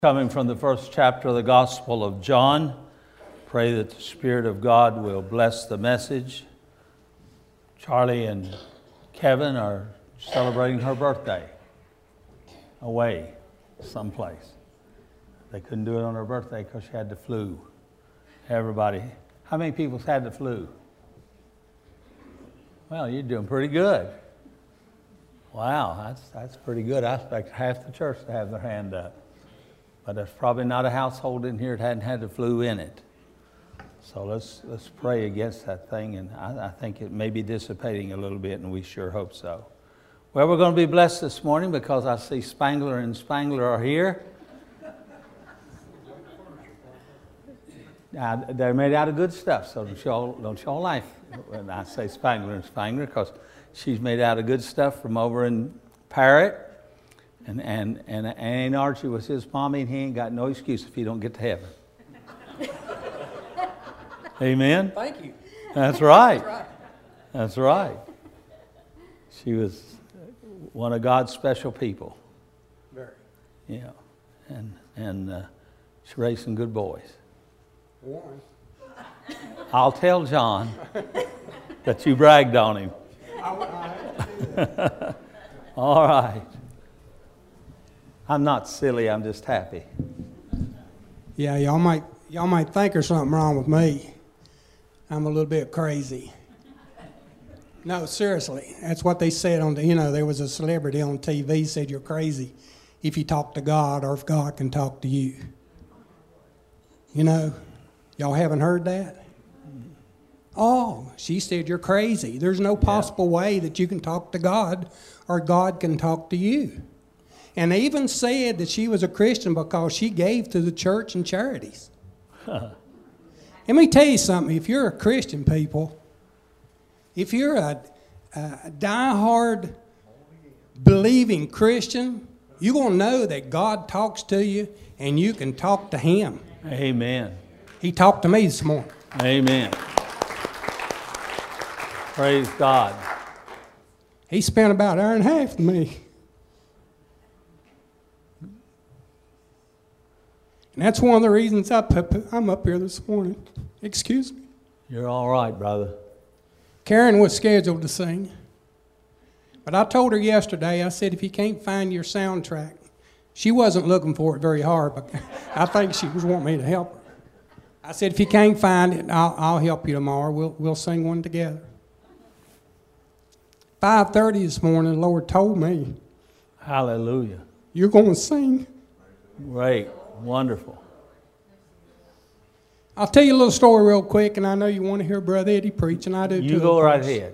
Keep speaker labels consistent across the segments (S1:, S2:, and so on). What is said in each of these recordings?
S1: Coming from the first chapter of the Gospel of John, pray that the Spirit of God will bless the message. Charlie and Kevin are celebrating her birthday away someplace. They couldn't do it on her birthday because she had the flu. Everybody, how many people's had the flu? Well, you're doing pretty good. Wow, that's pretty good. I expect half the church to have their hand up. But there's probably not a household in here that hadn't had the flu in it. So let's pray against that thing, and I think it may be dissipating a little bit, and we sure hope so. Well, we're going to be blessed this morning because I see Spangler and Spangler are here. Now, they're made out of good stuff, so don't y'all laugh when I say Spangler and Spangler, because she's made out of good stuff from over in Parrott. And Archie was his mommy, and he ain't got no excuse if he don't get to heaven. Amen?
S2: Thank you.
S1: That's right. That's right. She was one of God's special people.
S2: Very.
S1: Yeah. And she raised some good boys.
S2: One.
S1: I'll tell John that you bragged on him. All right. I'm not silly, I'm just happy.
S2: Yeah, y'all might think there's something wrong with me. I'm a little bit crazy. No, seriously, that's what they said on there was a celebrity on TV said you're crazy if you talk to God or if God can talk to you. Y'all haven't heard that? Oh, she said you're crazy. There's no possible way that you can talk to God or God can talk to you. And they even said that she was a Christian because she gave to the church and charities. Let me tell you something. If you're a Christian, people, if you're a diehard believing Christian, you're going to know that God talks to you and you can talk to Him.
S1: Amen.
S2: He talked to me this morning.
S1: Amen. Praise God.
S2: He spent about an hour and a half with me. And that's one of the reasons I'm up here this morning. Excuse me.
S1: You're all right, brother.
S2: Karen was scheduled to sing. But I told her yesterday, I said, if you can't find your soundtrack, she wasn't looking for it very hard, but I think she was wanting me to help her. I said, if you can't find it, I'll help you tomorrow. We'll sing one together. 5:30 this morning, the Lord told me.
S1: Hallelujah.
S2: You're going to sing.
S1: Great. Wonderful.
S2: I'll tell you a little story real quick, and I know you want to hear Brother Eddie preach, and I do too.
S1: You go right ahead.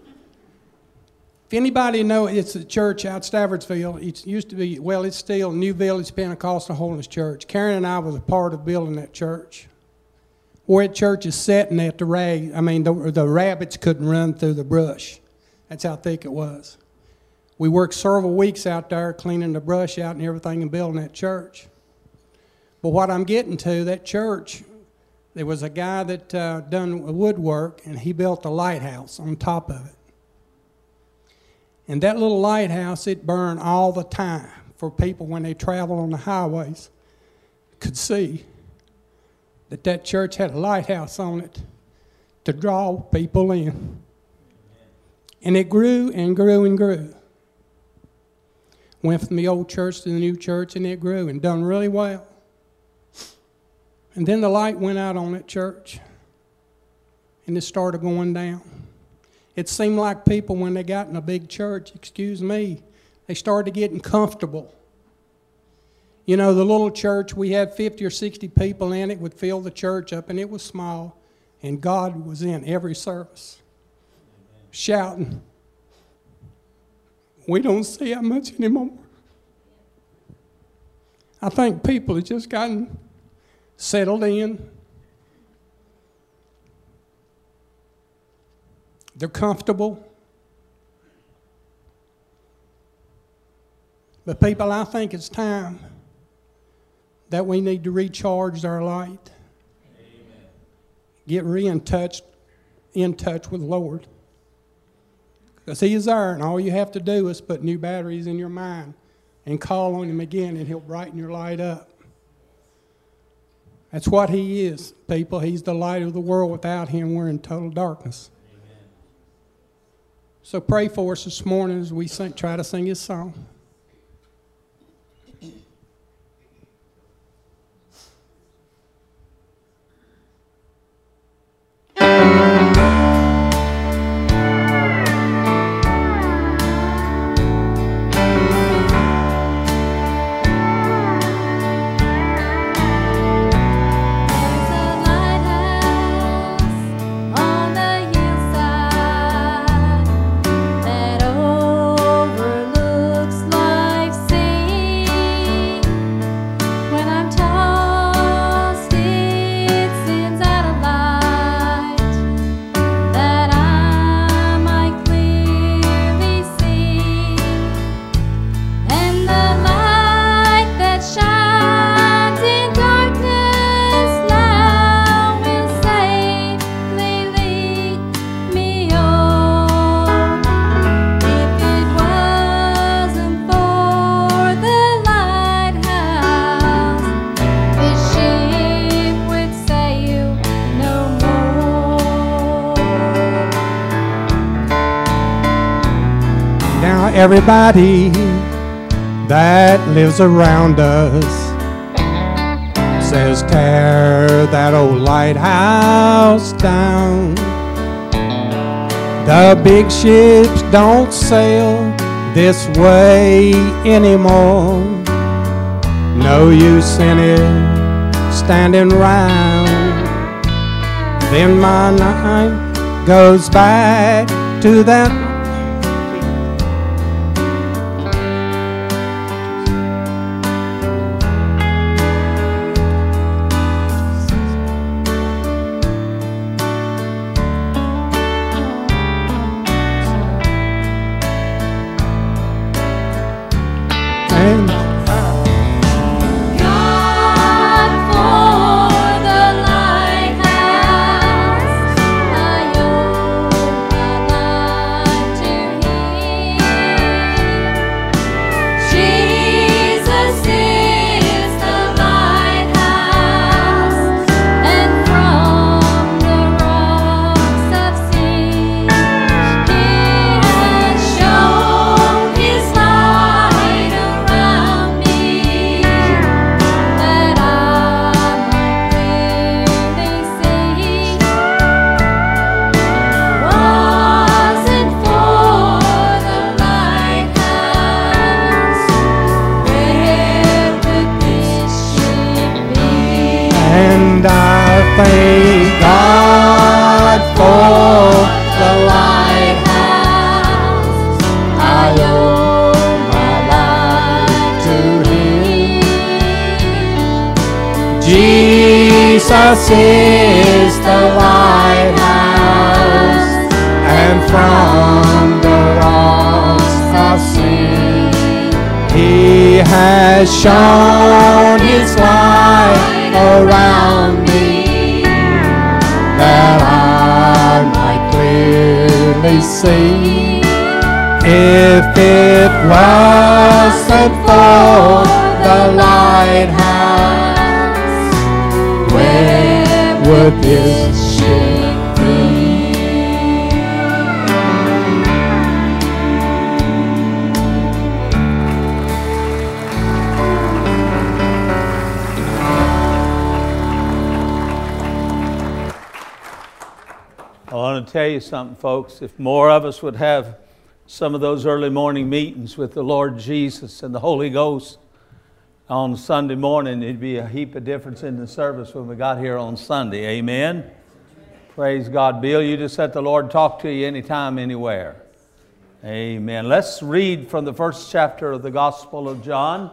S2: If anybody knows, it's a church out Staffordsville. It used to be, it's still New Village Pentecostal Holiness Church. Karen and I was a part of building that church. Where that church is sitting at the rabbits couldn't run through the brush. That's how thick it was. We worked several weeks out there cleaning the brush out and everything and building that church. But what I'm getting to, that church, there was a guy that done woodwork, and he built a lighthouse on top of it. And that little lighthouse, it burned all the time for people when they travel on the highways could see that church had a lighthouse on it to draw people in. And it grew and grew and grew. Went from the old church to the new church, and it grew and done really well. And then the light went out on that church, and it started going down. It seemed like people, when they got in a big church, they started getting comfortable. The little church, we had 50 or 60 people in it, would fill the church up, and it was small, and God was in every service, shouting. We don't see that much anymore. I think people have just gotten settled in. They're comfortable. But people, I think it's time that we need to recharge our light. Amen. Get in touch with the Lord. Because He is there, and all you have to do is put new batteries in your mind and call on Him again, and He'll brighten your light up. That's what He is, people. He's the light of the world. Without Him, we're in total darkness. Amen. So pray for us this morning as we try to sing His song. Everybody that lives around us says tear that old lighthouse down. The big ships don't sail this way anymore. No use in it standing round. Then my mind goes back to that thank God for the lighthouse. I owe my life to Him. Jesus is the lighthouse, and from the rocks of sin He has shone His light around me, that I might clearly see. If it wasn't for the lighthouse, where would this ship be?
S1: I want to tell you something, folks. If more of us would have some of those early morning meetings with the Lord Jesus and the Holy Ghost on Sunday morning, it'd be a heap of difference in the service when we got here on Sunday. Amen? Praise God. Bill, you just let the Lord talk to you anytime, anywhere. Amen. Let's read from the first chapter of the Gospel of John.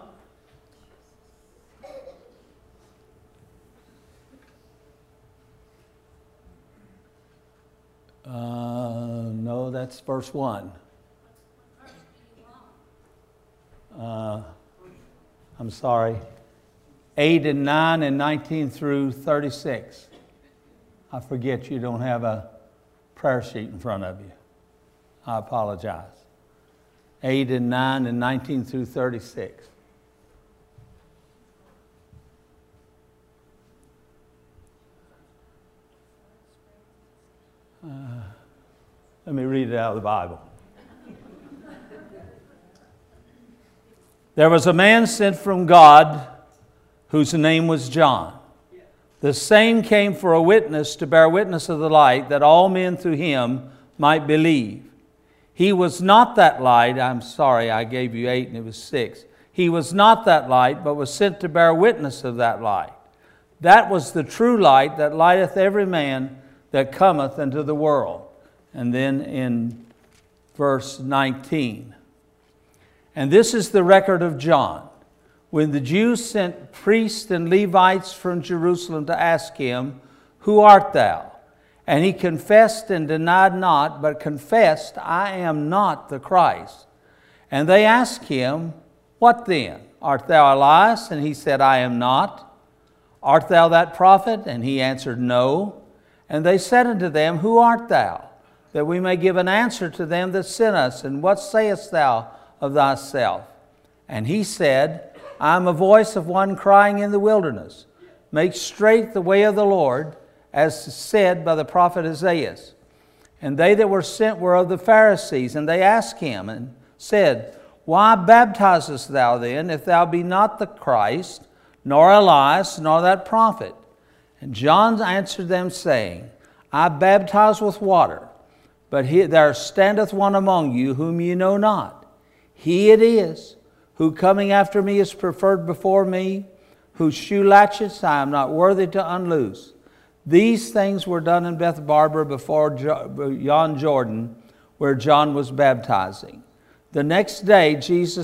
S1: No, that's verse 1. I'm sorry. 8 and 9 and 19 through 36. I forget you don't have a prayer sheet in front of you. I apologize. 8 and 9 and 19 through 36. Let me read it out of the Bible. There was a man sent from God whose name was John. The same came for a witness to bear witness of the light, that all men through him might believe. He was not that light. I'm sorry, I gave you 8 and it was 6. He was not that light, but was sent to bear witness of that light. That was the true light that lighteth every man that cometh into the world. And then in verse 19. And this is the record of John. When the Jews sent priests and Levites from Jerusalem to ask him, Who art thou? And he confessed and denied not, but confessed, I am not the Christ. And they asked him, What then? Art thou Elias? And he said, I am not. Art thou that prophet? And he answered, No. And they said unto them, Who art thou? That we may give an answer to them that sent us. And what sayest thou of thyself? And he said, I am a voice of one crying in the wilderness, Make straight the way of the Lord, as said by the prophet Isaiah. And they that were sent were of the Pharisees. And they asked him and said, Why baptizest thou then, if thou be not the Christ, nor Elias, nor that prophet? And John answered them, saying, I baptize with water, but there standeth one among you whom ye know not. He it is, who coming after me is preferred before me, whose shoe latchets I am not worthy to unloose. These things were done in Beth-Barbara before yon Jordan, where John was baptizing. The next day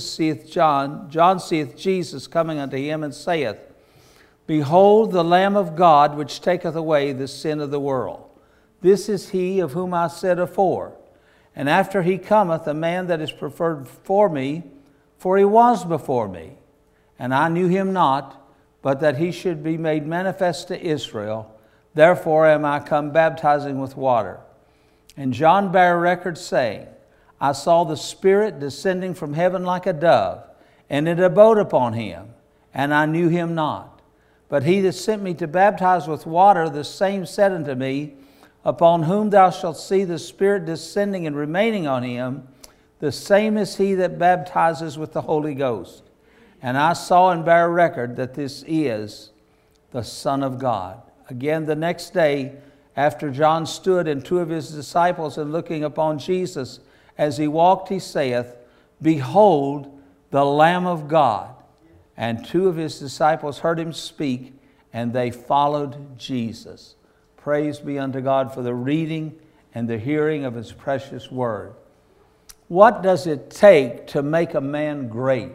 S1: John seeth Jesus coming unto him, and saith, Behold the Lamb of God, which taketh away the sin of the world. This is he of whom I said afore. And after he cometh, a man that is preferred before me, for he was before me. And I knew him not, but that he should be made manifest to Israel. Therefore am I come baptizing with water. And John bare record, saying, I saw the Spirit descending from heaven like a dove, and it abode upon him, and I knew him not. But he that sent me to baptize with water, the same said unto me, Upon whom thou shalt see the Spirit descending and remaining on him, the same is he that baptizes with the Holy Ghost. And I saw and bare record that this is the Son of God. Again, the next day, after John stood and 2 of his disciples, and looking upon Jesus as he walked, he saith, Behold the Lamb of God. And 2 of his disciples heard him speak, and they followed Jesus. Praise be unto God for the reading and the hearing of his precious word. What does it take to make a man great?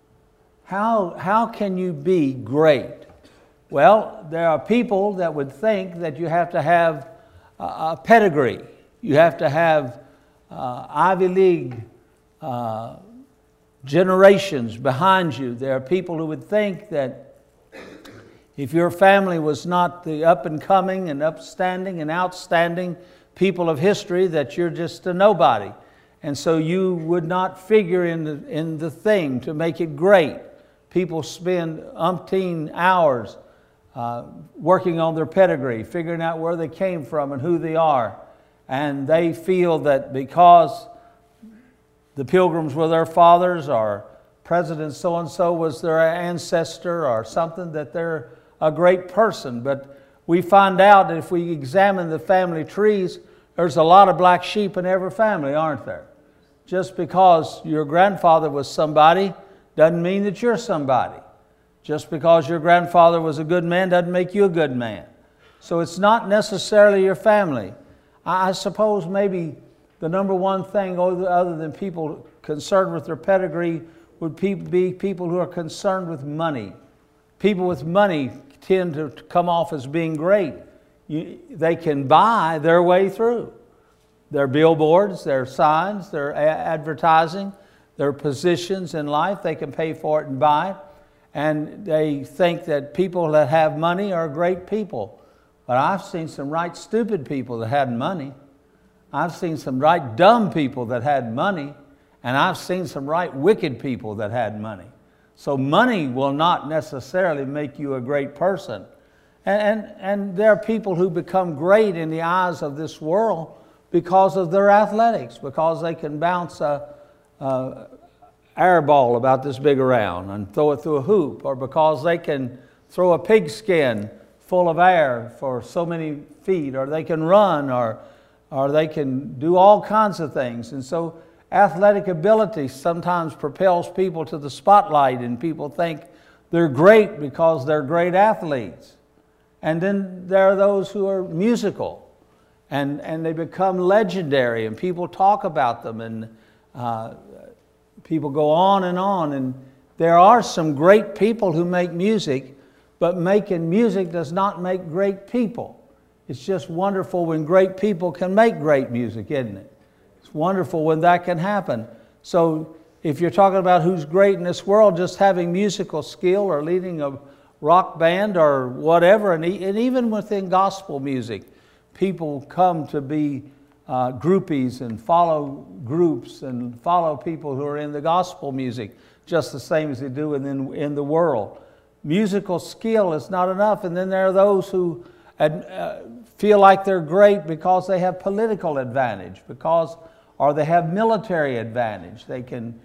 S1: How can you be great? Well, there are people that would think that you have to have a pedigree. You have to have Ivy League generations behind you. There are people who would think that if your family was not the up and coming and upstanding and outstanding people of history, that you're just a nobody. And so you would not figure in the thing to make it great. People spend umpteen hours working on their pedigree, figuring out where they came from and who they are. And they feel that because the Pilgrims were their fathers, or President so-and-so was their ancestor or something, that they're a great person. But we find out that if we examine the family trees, there's a lot of black sheep in every family, aren't there? Just because your grandfather was somebody doesn't mean that you're somebody. Just because your grandfather was a good man doesn't make you a good man. So it's not necessarily your family. I suppose maybe the number one thing other than people concerned with their pedigree would be people who are concerned with money. People with money tend to come off as being great. They can buy their way through. Their billboards, their signs, their advertising, their positions in life, they can pay for it and buy it. And they think that people that have money are great people. But I've seen some right stupid people that had money. I've seen some right dumb people that had money. And I've seen some right wicked people that had money. So money will not necessarily make you a great person. And there are people who become great in the eyes of this world because of their athletics, because they can bounce a air ball about this big around and throw it through a hoop, or because they can throw a pigskin full of air for so many feet, or they can run, or they can do all kinds of things. And so athletic ability sometimes propels people to the spotlight, and people think they're great because they're great athletes. And then there are those who are musical, and they become legendary, and people talk about them, and people go on. And there are some great people who make music, but making music does not make great people. It's just wonderful when great people can make great music, isn't it? It's wonderful when that can happen. So if you're talking about who's great in this world, just having musical skill or leading a rock band or whatever, and even within gospel music, people come to be groupies and follow groups and follow people who are in the gospel music, just the same as they do in the world. Musical skill is not enough. And then there are those who feel like they're great because they have political advantage, or they have military advantage. They can,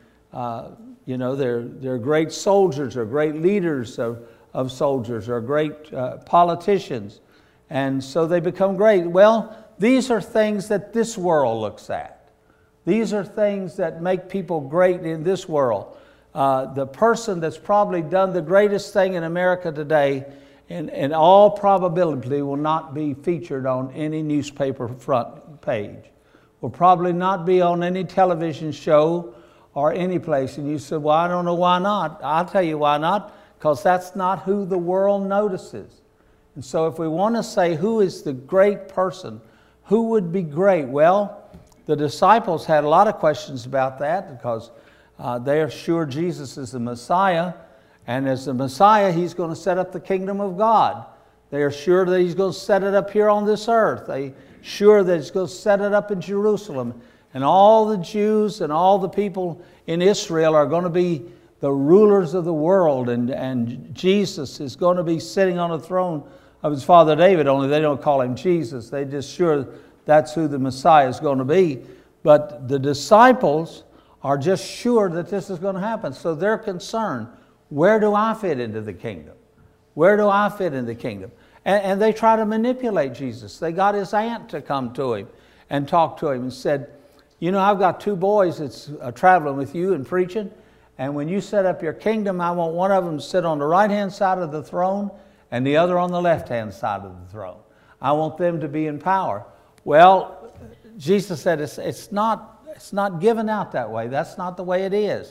S1: they're great soldiers or great leaders of soldiers or great politicians. And so they become great. Well, these are things that this world looks at. These are things that make people great in this world. The person that's probably done the greatest thing in America today, in all probability, will not be featured on any newspaper front page. Will probably not be on any television show or any place. And you said, well, I don't know why not. I'll tell you why not. Because that's not who the world notices. And so if we want to say who is the great person, who would be great? Well, the disciples had a lot of questions about that, because they are sure Jesus is the Messiah. And as the Messiah, He's going to set up the kingdom of God. They are sure that He's going to set it up here on this earth. They are sure that He's going to set it up in Jerusalem. And all the Jews and all the people in Israel are going to be the rulers of the world. And Jesus is going to be sitting on the throne of His father David, only they don't call Him Jesus. They're just sure that's who the Messiah is going to be. But the disciples are just sure that this is going to happen. So they're concerned. Where do I fit into the kingdom? Where do I fit in the kingdom? And they try to manipulate Jesus. They got His aunt to come to Him and talk to Him and said, I've got 2 boys that's traveling with you and preaching. And when you set up your kingdom, I want one of them to sit on the right-hand side of the throne and the other on the left-hand side of the throne. I want them to be in power. Well, Jesus said it's not given out that way. That's not the way it is.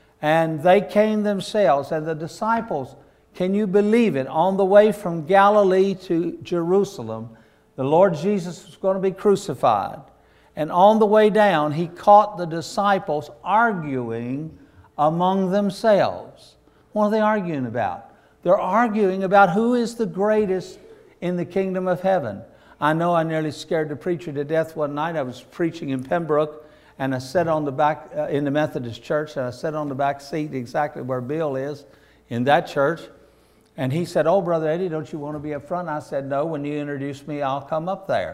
S1: And they came themselves, and the disciples, can you believe it? On the way from Galilee to Jerusalem, the Lord Jesus was going to be crucified. And on the way down, He caught the disciples arguing among themselves. What are they arguing about? They're arguing about who is the greatest in the kingdom of heaven. I know I nearly scared the preacher to death one night. I was preaching in Pembroke, and I sat on the back, in the Methodist church, and I sat on the back seat exactly where Bill is in that church. And he said, oh, Brother Eddie, don't you want to be up front? I said, no, when you introduce me, I'll come up there.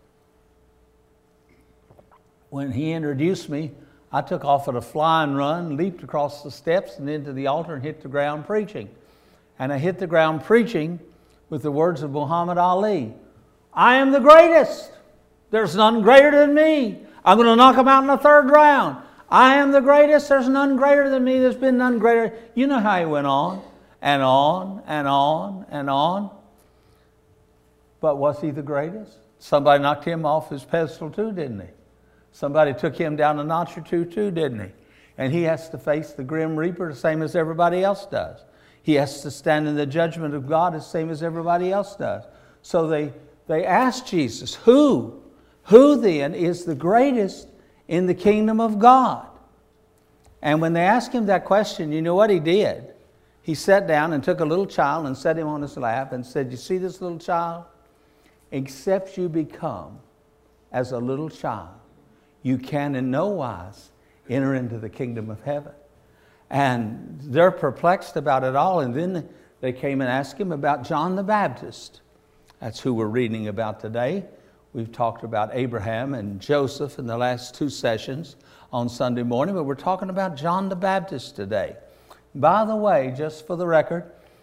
S1: When he introduced me, I took off at a flying run, leaped across the steps and into the altar and hit the ground preaching. And I hit the ground preaching with the words of Muhammad Ali. I am the greatest. There's none greater than me. I'm going to knock him out in the 3rd round. I am the greatest. There's none greater than me. There's been none greater. You know how he went on and on and on and on. But was he the greatest? Somebody knocked him off his pedestal too, didn't he? Somebody took him down a notch or two too, didn't he? And he has to face the grim reaper the same as everybody else does. He has to stand in the judgment of God the same as everybody else does. So they asked Jesus, who then is the greatest in the kingdom of God? And when they asked him that question, you know what he did? He sat down and took a little child and set him on his lap and said, you see this little child? Except you become as a little child, you can in no wise enter into the kingdom of heaven. And they're perplexed about it all. And then they came and asked him about John the Baptist. That's who we're reading about today. We've talked about Abraham and Joseph in the last 2 sessions on Sunday morning, but we're talking about John the Baptist today. By the way, just for the record,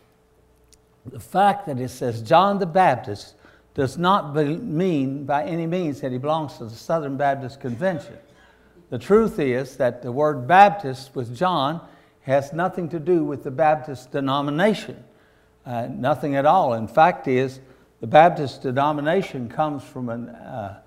S1: the fact that it says John the Baptist does not mean by any means that he belongs to the Southern Baptist Convention. The truth is that the word Baptist with John has nothing to do with the Baptist denomination. Nothing at all. In fact is, the Baptist denomination comes from a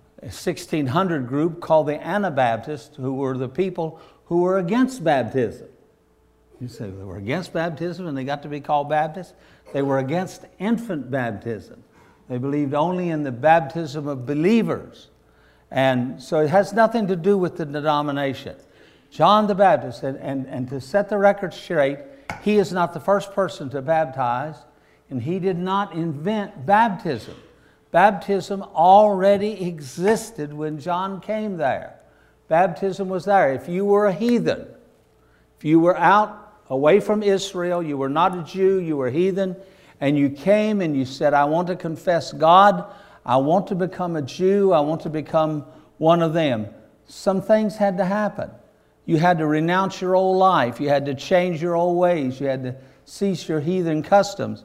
S1: 1600 group called the Anabaptists, who were the people who were against baptism. You say they were against baptism and they got to be called Baptists? They were against infant baptism. They believed only in the baptism of believers. And so it has nothing to do with the denomination. John the Baptist, and to set the record straight, he is not the first person to baptize, and he did not invent baptism. Baptism already existed when John came there. Baptism was there. If you were a heathen, if you were out away from Israel, you were not a Jew, you were a heathen, and you came and you said, I want to confess God, I want to become a Jew, I want to become one of them. Some things had to happen. You had to renounce your old life. You had to change your old ways. You had to cease your heathen customs.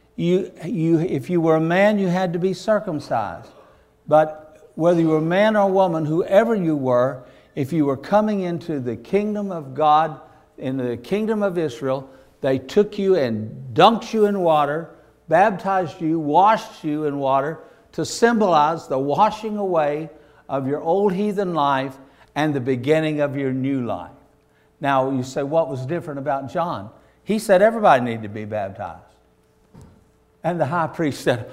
S1: If you were a man, you had to be circumcised. But whether you were a man or a woman, whoever you were, if you were coming into the kingdom of God, in the kingdom of Israel, they took you and dunked you in water, baptized you, washed you in water to symbolize the washing away of your old heathen life and the beginning of your new life. Now you say, what was different about John? He said everybody needed to be baptized. And the high priest said,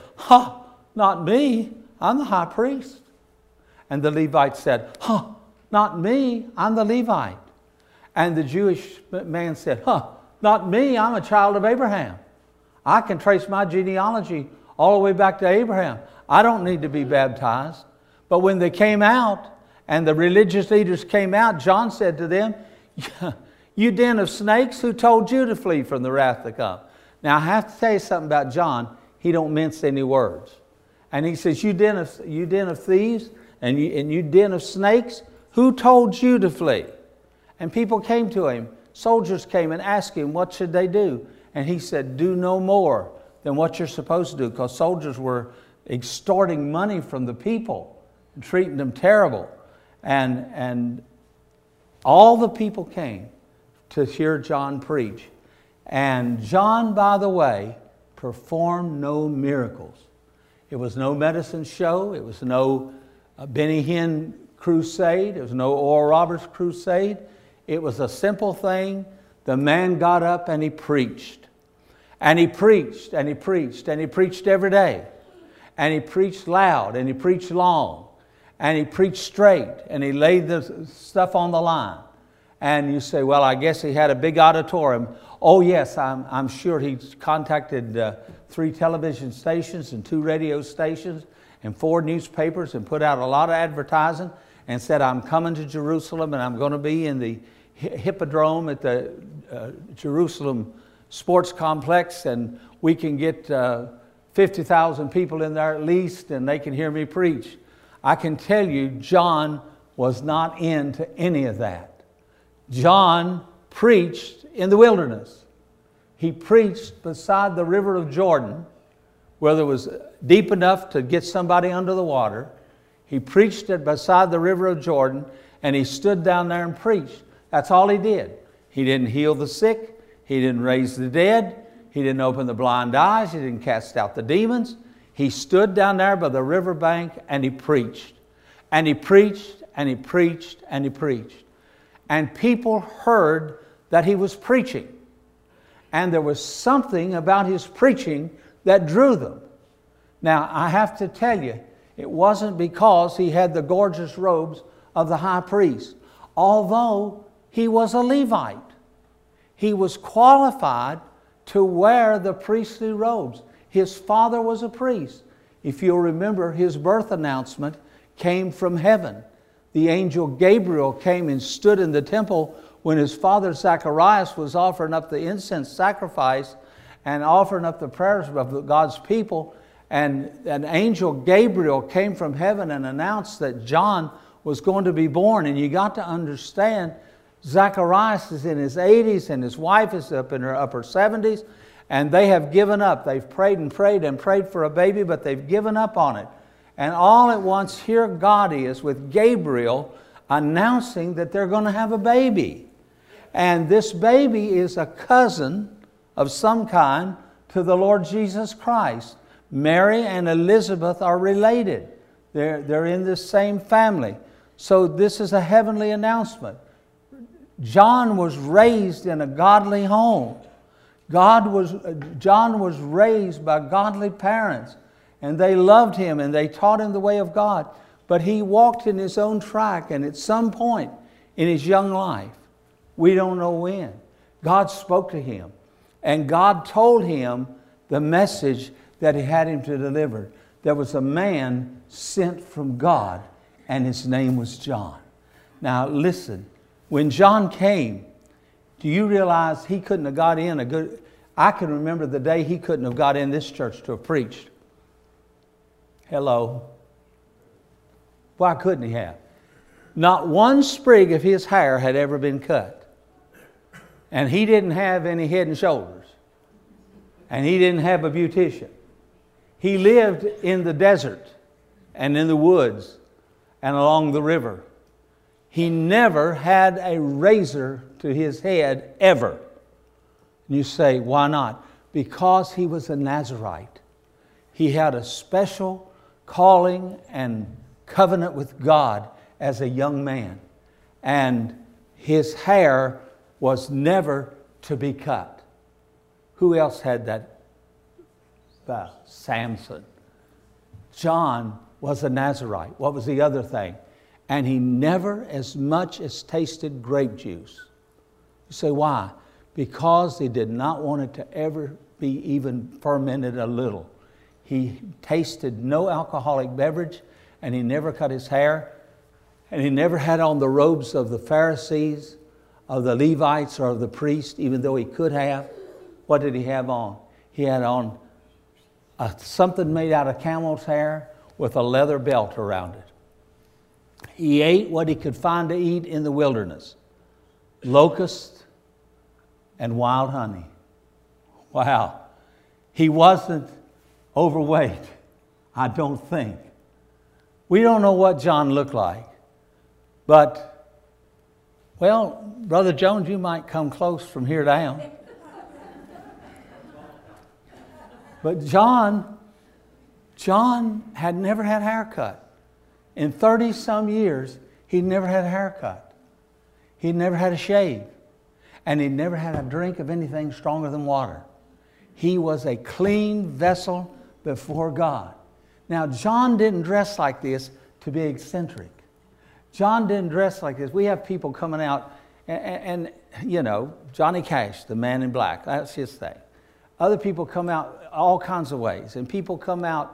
S1: not me, I'm the high priest. And the Levite said, not me, I'm the Levite. And the Jewish man said, not me, I'm a child of Abraham. I can trace my genealogy all the way back to Abraham. I don't need to be baptized. But when they came out, and the religious leaders came out, John said to them, you den of snakes, who told you to flee from the wrath to come? Now I have to tell you something about John. He don't mince any words. And he says, you den of thieves, and you den of snakes, who told you to flee? And people came to him. Soldiers came and asked him, what should they do? And he said, do no more than what you're supposed to do, because soldiers were extorting money from the people and treating them terrible. And all the people came to hear John preach. And John, by the way, performed no miracles. It was no medicine show. It was no Benny Hinn crusade. It was no Oral Roberts crusade. It was a simple thing. The man got up and he preached. And he preached and he preached and he preached every day. And he preached loud and he preached long. And he preached straight, and he laid the stuff on the line. And you say, well, I guess he had a big auditorium. Oh, yes, I'm sure he contacted 3 television stations and 2 radio stations and 4 newspapers and put out a lot of advertising and said, I'm coming to Jerusalem and I'm going to be in the Hippodrome at the Jerusalem Sports Complex, and we can get 50,000 people in there at least, and they can hear me preach. I can tell you, John was not into any of that. John preached in the wilderness. He preached beside the river of Jordan, where there was deep enough to get somebody under the water. He preached it beside the river of Jordan, and he stood down there and preached. That's all he did. He didn't heal the sick. He didn't raise the dead. He didn't open the blind eyes. He didn't cast out the demons. He stood down there by the riverbank and he preached. And he preached and he preached and he preached. And people heard that he was preaching. And there was something about his preaching that drew them. Now, I have to tell you, it wasn't because he had the gorgeous robes of the high priest. Although he was a Levite, he was qualified to wear the priestly robes. His father was a priest. If you'll remember, his birth announcement came from heaven. The angel Gabriel came and stood in the temple when his father Zacharias was offering up the incense sacrifice and offering up the prayers of God's people. And an angel, Gabriel, came from heaven and announced that John was going to be born. And you got to understand, Zacharias is in his 80s and his wife is up in her upper 70s. And they have given up. They've prayed and prayed and prayed for a baby, but they've given up on it. And all at once, here God is with Gabriel announcing that they're going to have a baby. And this baby is a cousin of some kind to the Lord Jesus Christ. Mary and Elizabeth are related. They're in the same family. So this is a heavenly announcement. John was raised in a godly home. John was raised by godly parents, and they loved him and they taught him the way of God. But he walked in his own track, and at some point in his young life, we don't know when, God spoke to him, and God told him the message that he had him to deliver. There was a man sent from God, and his name was John. Now listen, when John came, do you realize he couldn't have got in I can remember the day he couldn't have got in this church to have preached. Hello. Why couldn't he have? Not one sprig of his hair had ever been cut. And he didn't have any head and shoulders. And he didn't have a beautician. He lived in the desert and in the woods and along the river. He never had a razor to his head ever. And you say, why not? Because he was a Nazarite. He had a special calling and covenant with God as a young man. And his hair was never to be cut. Who else had that? Samson. John was a Nazarite. What was the other thing? And he never as much as tasted grape juice. You say, why? Because he did not want it to ever be even fermented a little. He tasted no alcoholic beverage, and he never cut his hair, and he never had on the robes of the Pharisees, of the Levites, or of the priests, even though he could have. What did he have on? He had on something made out of camel's hair with a leather belt around it. He ate what he could find to eat in the wilderness. Locusts and wild honey. Wow. He wasn't overweight, I don't think. We don't know what John looked like. But, well, Brother Jones, you might come close from here down. But John had never had a haircut. In 30-some years, he'd never had a haircut. He'd never had a shave. And he'd never had a drink of anything stronger than water. He was a clean vessel before God. Now, John didn't dress like this to be eccentric. John didn't dress like this. We have people coming out, and you know, Johnny Cash, the man in black, that's his thing. Other people come out all kinds of ways. And people come out,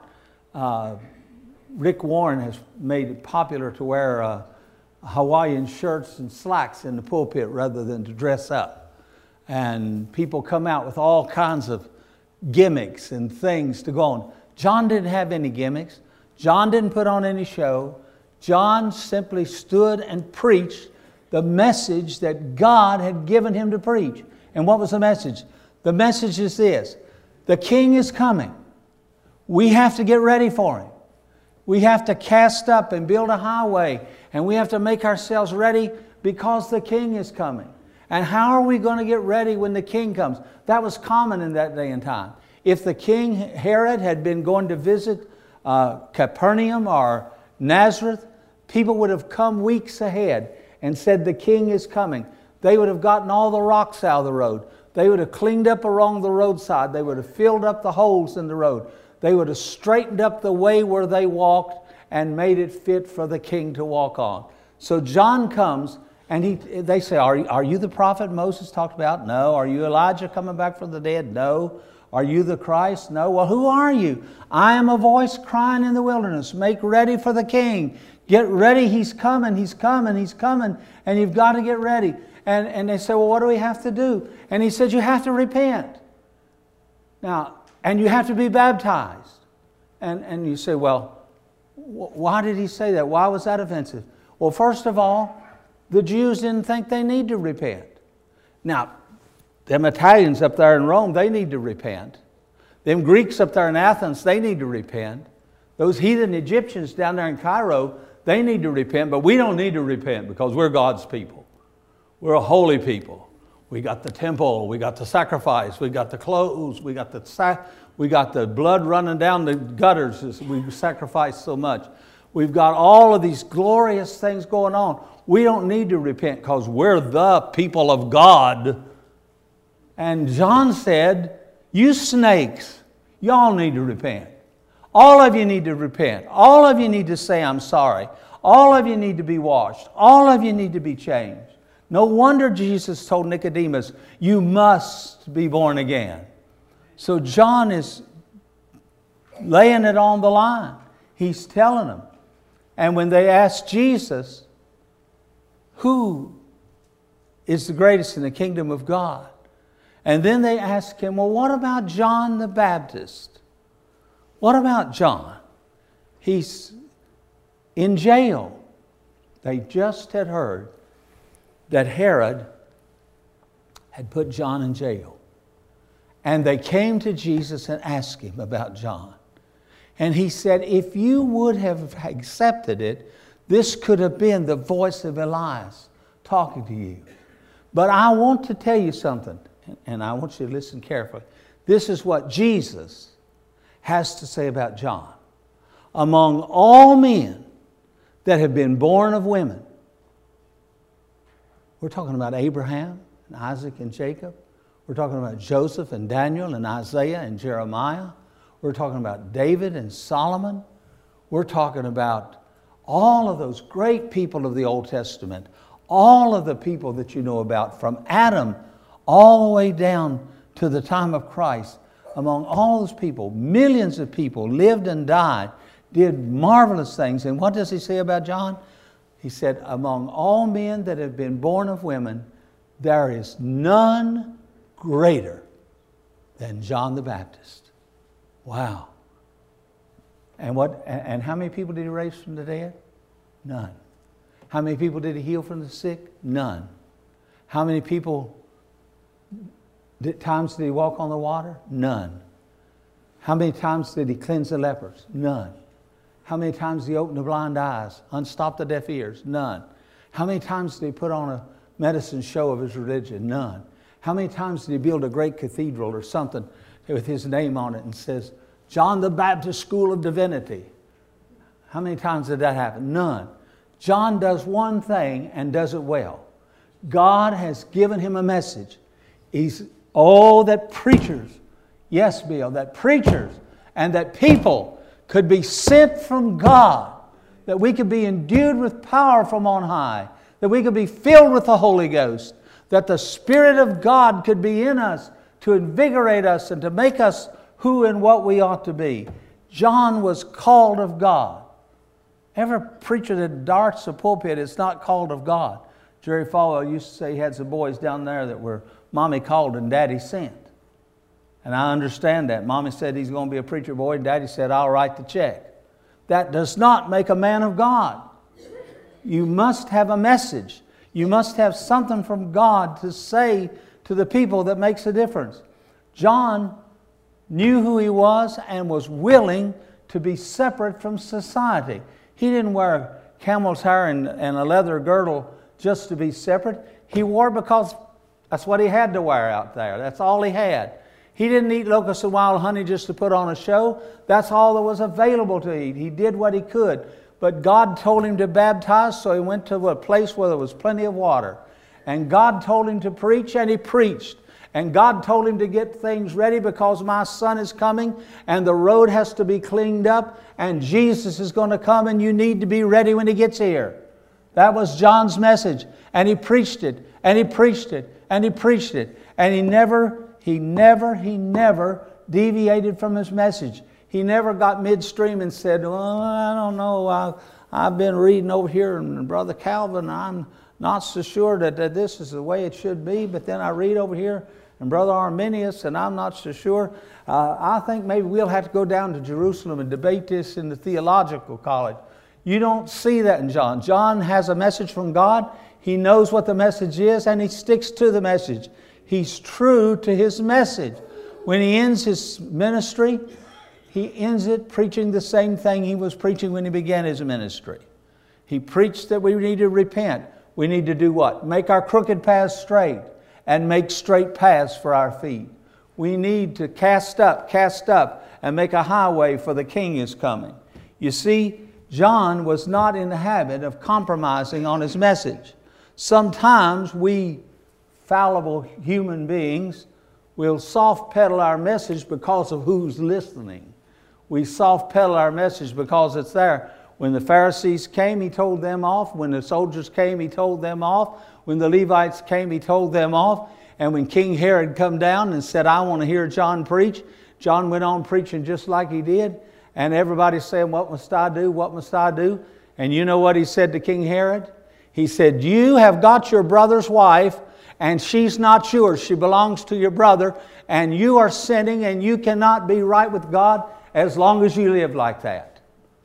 S1: Rick Warren has made it popular to wear Hawaiian shirts and slacks in the pulpit rather than to dress up. And people come out with all kinds of gimmicks and things to go on. John didn't have any gimmicks. John didn't put on any show. John simply stood and preached the message that God had given him to preach. And what was the message? The message is this: the King is coming. We have to get ready for him. We have to cast up and build a highway, and we have to make ourselves ready because the King is coming. And how are we going to get ready when the King comes? That was common in that day and time. If the king, Herod, had been going to visit Capernaum or Nazareth, people would have come weeks ahead and said the King is coming. They would have gotten all the rocks out of the road. They would have cleaned up along the roadside. They would have filled up the holes in the road. They would have straightened up the way where they walked and made it fit for the King to walk on. So John comes and they say, are you the prophet Moses talked about? No. Are you Elijah coming back from the dead? No. Are you the Christ? No. Well, who are you? I am a voice crying in the wilderness. Make ready for the King. Get ready. He's coming. He's coming. He's coming. And you've got to get ready. And they say, well, what do we have to do? And he said, you have to repent. Now, and you have to be baptized. And you say, well, why did he say that? Why was that offensive? Well, first of all, the Jews didn't think they need to repent. Now, them Italians up there in Rome, they need to repent. Them Greeks up there in Athens, they need to repent. Those heathen Egyptians down there in Cairo, they need to repent, but we don't need to repent because we're God's people. We're a holy people. We got the temple, we got the sacrifice, we got the clothes, we got the blood running down the gutters as we sacrifice so much. We've got all of these glorious things going on. We don't need to repent because we're the people of God. And John said, you snakes, y'all need to repent. All of you need to repent. All of you need to say, I'm sorry. All of you need to be washed. All of you need to be changed. No wonder Jesus told Nicodemus, you must be born again. So John is laying it on the line. He's telling them. And when they asked Jesus, who is the greatest in the kingdom of God? And then they asked him, well, what about John the Baptist? What about John? He's in jail. They just had heard that Herod had put John in jail. And they came to Jesus and asked him about John. And he said, if you would have accepted it, this could have been the voice of Elias talking to you. But I want to tell you something, and I want you to listen carefully. This is what Jesus has to say about John. Among all men that have been born of women, we're talking about Abraham and Isaac and Jacob. We're talking about Joseph and Daniel and Isaiah and Jeremiah. We're talking about David and Solomon. We're talking about all of those great people of the Old Testament. All of the people that you know about from Adam all the way down to the time of Christ. Among all those people, millions of people lived and died, did marvelous things. And what does he say about John? He said, among all men that have been born of women, there is none greater than John the Baptist. Wow. And how many people did he raise from the dead? None. How many people did he heal from the sick? None. How many times did he walk on the water? None. How many times did he cleanse the lepers? None. How many times did he open the blind eyes, unstop the deaf ears? None. How many times did he put on a medicine show of his religion? None. How many times did he build a great cathedral or something with his name on it and says, John the Baptist School of Divinity? How many times did that happen? None. John does one thing and does it well. God has given him a message. That preachers, yes, Bill, that preachers and that people could be sent from God, that we could be endued with power from on high, that we could be filled with the Holy Ghost, that the Spirit of God could be in us to invigorate us and to make us who and what we ought to be. John was called of God. Every preacher that darts a pulpit is not called of God. Jerry Falwell used to say he had some boys down there that were Mommy called and Daddy sent. And I understand that. Mommy said he's going to be a preacher boy, and Daddy said, I'll write the check. That does not make a man of God. You must have a message. You must have something from God to say to the people that makes a difference. John knew who he was and was willing to be separate from society. He didn't wear camel's hair and a leather girdle just to be separate. He wore because that's what he had to wear out there. That's all he had. He didn't eat locusts and wild honey just to put on a show. That's all that was available to eat. He did what he could. But God told him to baptize, so he went to a place where there was plenty of water. And God told him to preach, and he preached. And God told him to get things ready because my son is coming, and the road has to be cleaned up, and Jesus is going to come, and you need to be ready when he gets here. That was John's message. And he preached it, and he preached it, and he preached it. And he never deviated from his message. He never got midstream and said, well, I don't know, I've been reading over here and Brother Calvin, I'm not so sure that this is the way it should be, but then I read over here And Brother Arminius, and I'm not so sure, I think maybe we'll have to go down to Jerusalem and debate this in the theological college. You don't see that in John. John has a message from God. He knows what the message is, and he sticks to the message. He's true to his message. When he ends his ministry, he ends it preaching the same thing he was preaching when he began his ministry. He preached that we need to repent. We need to do what? Make our crooked paths straight and make straight paths for our feet. We need to cast up, and make a highway, for the King is coming. You see, John was not in the habit of compromising on his message. Sometimes we fallible human beings will soft pedal our message because of who's listening. We soft pedal our message because it's there. When the Pharisees came, he told them off. When the soldiers came, he told them off. When the Levites came, he told them off. And when King Herod come down and said, I want to hear John preach, John went on preaching just like he did. And everybody saying, what must I do? What must I do? And you know what he said to King Herod? He said, you have got your brother's wife, and she's not yours. She belongs to your brother, and you are sinning, and you cannot be right with God as long as you live like that.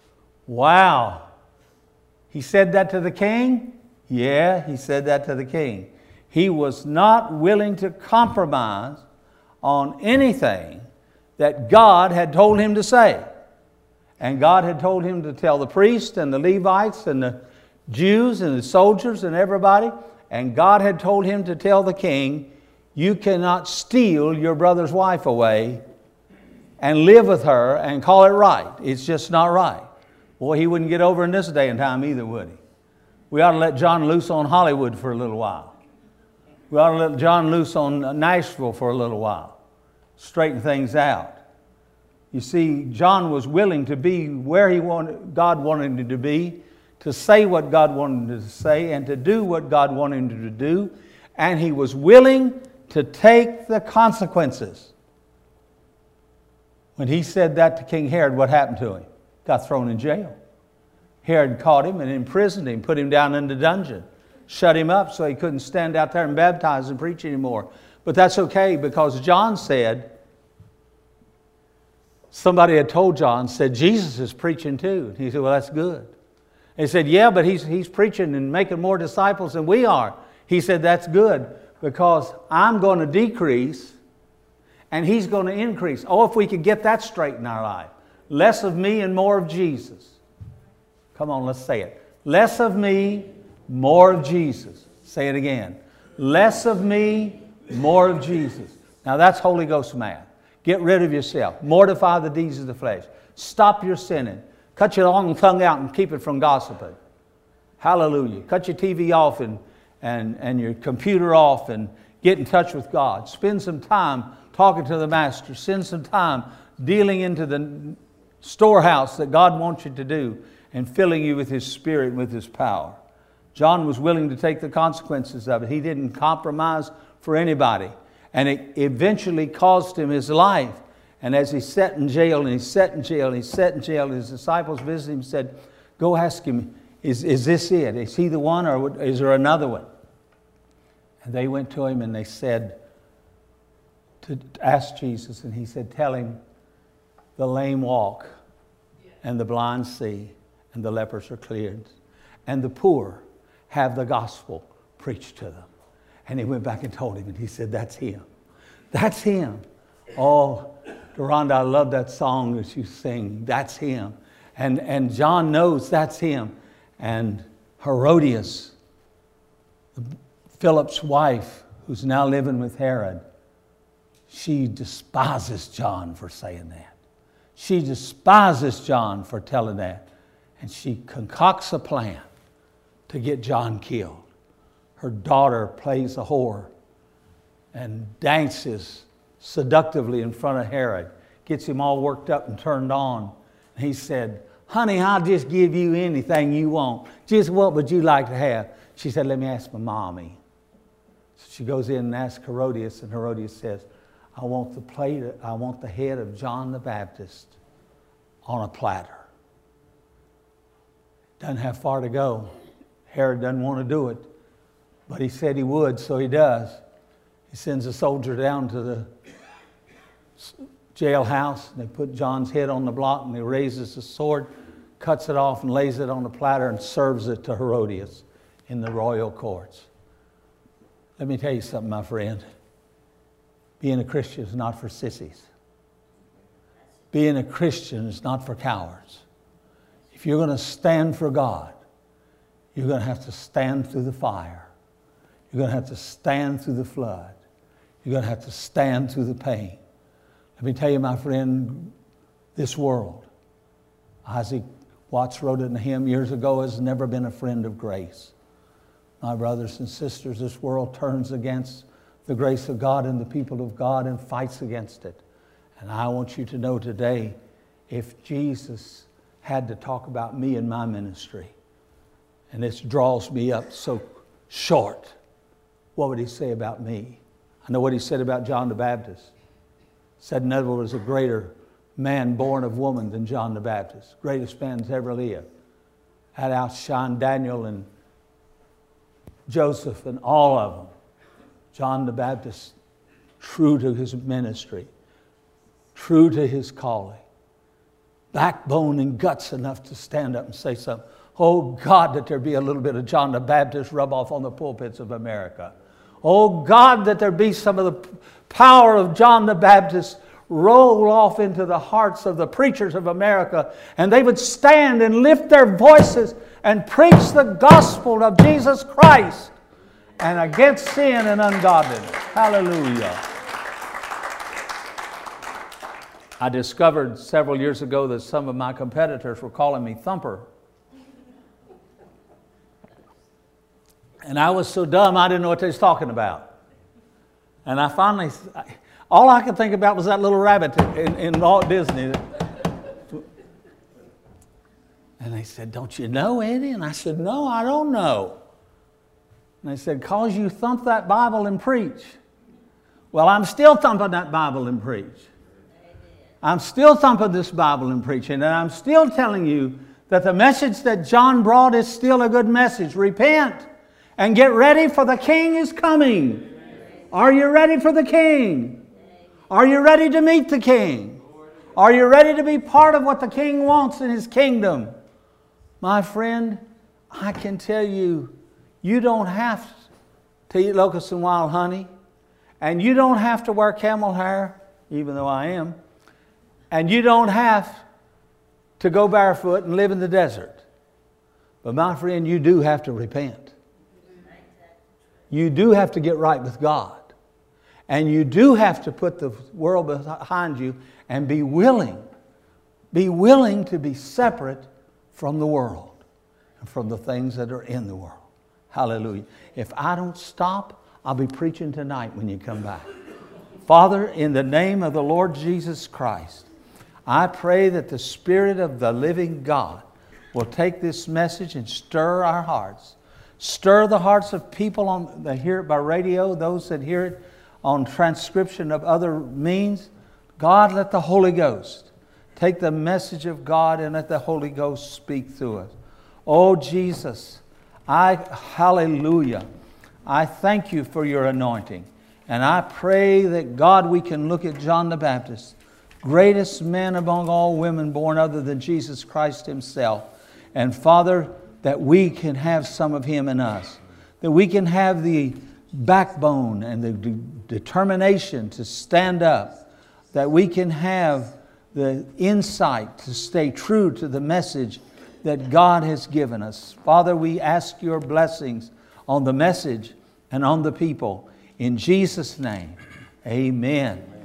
S1: Wow. He said that to the king? Yeah, he said that to the king. He was not willing to compromise on anything that God had told him to say. And God had told him to tell the priests and the Levites and the Jews and the soldiers and everybody. And God had told him to tell the king, you cannot steal your brother's wife away and live with her and call it right. It's just not right. Boy, he wouldn't get over in this day and time either, would he? We ought to let John loose on Hollywood for a little while. We ought to let John loose on Nashville for a little while. Straighten things out. You see, John was willing to be where God wanted him to be, to say what God wanted him to say, and to do what God wanted him to do. And he was willing to take the consequences. When he said that to King Herod, what happened to him? Got thrown in jail. Herod caught him and imprisoned him, put him down in the dungeon, shut him up so he couldn't stand out there and baptize and preach anymore. But that's okay, because John said, somebody had told John, said, Jesus is preaching too. And he said, well, that's good. And he said, yeah, but he's preaching and making more disciples than we are. He said, that's good, because I'm going to decrease and he's going to increase. Oh, if we could get that straight in our life. Less of me and more of Jesus. Come on, let's say it. Less of me, more of Jesus. Say it again. Less of me, more of Jesus. Now that's Holy Ghost math. Get rid of yourself. Mortify the deeds of the flesh. Stop your sinning. Cut your long tongue out and keep it from gossiping. Hallelujah. Cut your TV off and your computer off and get in touch with God. Spend some time talking to the Master. Spend some time dealing into the storehouse that God wants you to do and filling you with His Spirit and with His power. John was willing to take the consequences of it. He didn't compromise for anybody. And it eventually cost him his life. And as he sat in jail, and he sat in jail, and he sat in jail, his disciples visited him and said, go ask him, is this it? Is he the one, or is there another one? And they went to him and they said, to ask Jesus, and he said, tell him the lame walk, and the blind see, and the lepers are cleared, and the poor have the gospel preached to them. And he went back and told him, and he said, that's him. That's him. Oh, Deronda, I love that song that you sing. That's him. And John knows that's him. And Herodias, Philip's wife, who's now living with Herod, she despises John for saying that. She despises John for telling that. And she concocts a plan to get John killed. Her daughter plays a whore and dances seductively in front of Herod, gets him all worked up and turned on. And he said, honey, I'll just give you anything you want. Just what would you like to have? She said, let me ask my mommy. So she goes in and asks Herodias, and Herodias says, I want the head of John the Baptist on a platter. Doesn't have far to go. Herod doesn't want to do it. But he said he would, so he does. He sends a soldier down to the jailhouse, and they put John's head on the block, and he raises the sword, cuts it off, and lays it on a platter and serves it to Herodias in the royal courts. Let me tell you something, my friend. Being a Christian is not for sissies. Being a Christian is not for cowards. If you're going to stand for God, you're going to have to stand through the fire. You're going to have to stand through the flood. You're going to have to stand through the pain. Let me tell you, my friend, this world, Isaac Watts wrote it in a hymn years ago, has never been a friend of grace. My brothers and sisters, this world turns against the grace of God and the people of God and fights against it. And I want you to know today, if Jesus had to talk about me and my ministry, and this draws me up so short, what would he say about me? I know what he said about John the Baptist. He said never was a greater man born of woman than John the Baptist. Greatest man that's ever lived. Had outshined Daniel and Joseph and all of them. John the Baptist, true to his ministry, true to his calling, backbone and guts enough to stand up and say something. Oh God, that there be a little bit of John the Baptist rub off on the pulpits of America. Oh God, that there be some of the power of John the Baptist roll off into the hearts of the preachers of America, and they would stand and lift their voices and preach the gospel of Jesus Christ and against sin and ungodliness. Hallelujah. I discovered several years ago that some of my competitors were calling me Thumper. And I was so dumb I didn't know what they was talking about. And I finally, all I could think about was that little rabbit in Walt Disney. And they said, "Don't you know, Eddie?" And I said, "No, I don't know." And they said, "'Cause you thump that Bible and preach." Well, I'm still thumping that Bible and preach. I'm still thumping this Bible and preaching. And I'm still telling you that the message that John brought is still a good message. Repent and get ready, for the King is coming. Are you ready for the King? Are you ready to meet the King? Are you ready to be part of what the King wants in His kingdom? My friend, I can tell you, you don't have to eat locusts and wild honey. And you don't have to wear camel hair, even though I am. And you don't have to go barefoot and live in the desert. But my friend, you do have to repent. You do have to get right with God. And you do have to put the world behind you and be willing to be separate from the world and from the things that are in the world. Hallelujah. If I don't stop, I'll be preaching tonight when you come back. Father, in the name of the Lord Jesus Christ, I pray that the Spirit of the living God will take this message and stir our hearts. Stir the hearts of people that hear it by radio, those that hear it on transcription of other means. God, let the Holy Ghost take the message of God and let the Holy Ghost speak through us. Oh, Jesus, hallelujah. I thank you for your anointing. And I pray that, God, we can look at John the Baptist, greatest man among all women born other than Jesus Christ Himself. And Father, that we can have some of Him in us. That we can have the backbone and the determination to stand up. That we can have the insight to stay true to the message that God has given us. Father, we ask your blessings on the message and on the people. In Jesus' name, amen.